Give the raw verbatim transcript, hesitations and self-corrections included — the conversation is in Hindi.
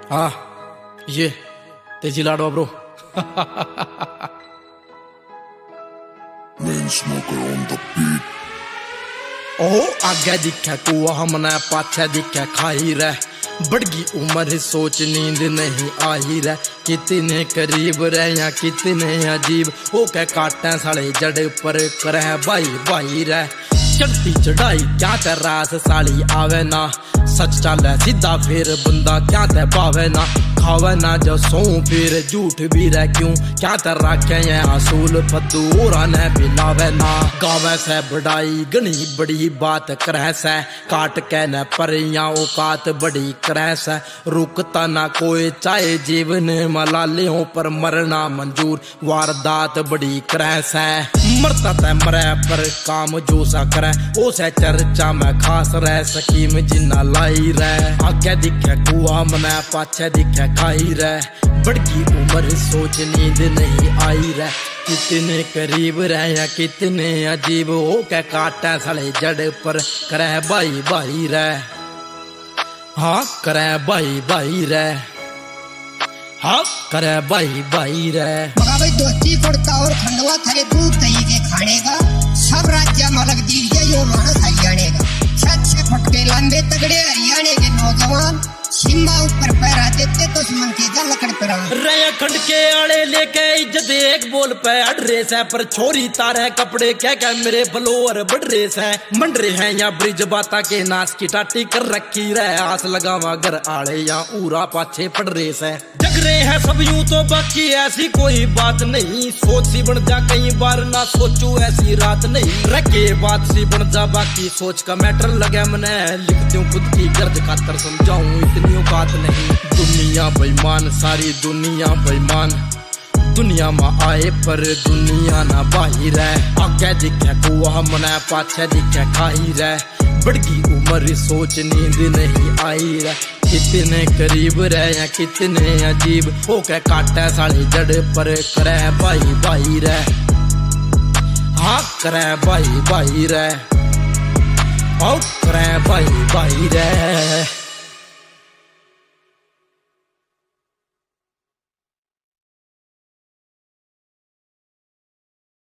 हाँ ये तेजी लाडवा bro. Main smoker on the beat. ओ आगे दिखे कुआ हमने पाछे दिखे खाई रह, बढ़गी उम्र सोच नींद नहीं आई रह। कितने करीब रह या कितने अजीब हो के काटे साले जड़ पर करे भाई भाई रह। चढ़ती चढ़ाई क्या ते रास साली आवे ना, सच चाले सीधा फिर बंदा क्या ते पावे ना। खावे ना जो सो फिर झूठ भी रह क्यों, क्या ते राखे ये असूल फद्दू और ने बिलावे ना। गावे से बढ़ाई गनी बड़ी बात करे से, काट के न परियां औकात बड़ी करे से। रुकता ना कोई चाहे जीवन मलालियों पर मरना मंजूर, वारदात बड़ी करे से। मरता ते मरे पर काम जो सा करे ओ से चर्चा में खास रह। सकीम जिन्ना लाई रह, आगे दिखे कुआ मने पाछे दिखे खाई रह। बढ़गी उम्र सोच नींद नहीं आई रह। कितने करीब रह या कितने अजीब हो के काटे साले जड़ पर करे भाई भाई रह। हाँ करे भाई भाई रह, हाँ करे भाई भाई रह। भाई दोस्ती पड़ता और खंडवा थारे दूध दही के खाने का, सब राज्य मलक दीजिए यो मानस हरियाणे का। छत से फटके लंबे तगड़े हरियाणे के नौजवान, सीमा ऊपर पैरा देते दुश्मन के जा लकड़ पर रया खंड के आड़े लेके इज्जत एक बोल पे अड़ रेस है। पर छोरी तारे कपड़े क्या क्या मेरे बलोर बढ़ रेस है। मंडरे हैं या ब्रिज बाता के नाश की टाटी कर रखी रहे। आस लगावा घर आड़े या ऊरा पाछे पड़ रेस है। जग रहे हैं सब यूं तो बाकी ऐसी कोई बात नहीं, सोच सी बन जा कई बार ना सोचू ऐसी रात नहीं। रखे बात सी बन जा बाकी सोच का मैटर लगे मने, लिखती हूँ खुद की गर्ज खातर समझाऊं इतनी औकात नहीं। दुनिया बेईमान सारी दुनिया बेईमान, दुनिया में आए पर दुनिया ना बाही रह। आगे दिखे कुआ मने पाछे दिखे खाई रह। बढ़गी उम्र सोच नींद नहीं आई रह। कितने करीब रह या कितने अजीब हो के काटे साले जड़ पर करे भाई भाई रह। हाँ करे भाई भाई रह, हाँ करे भाई भाई रह।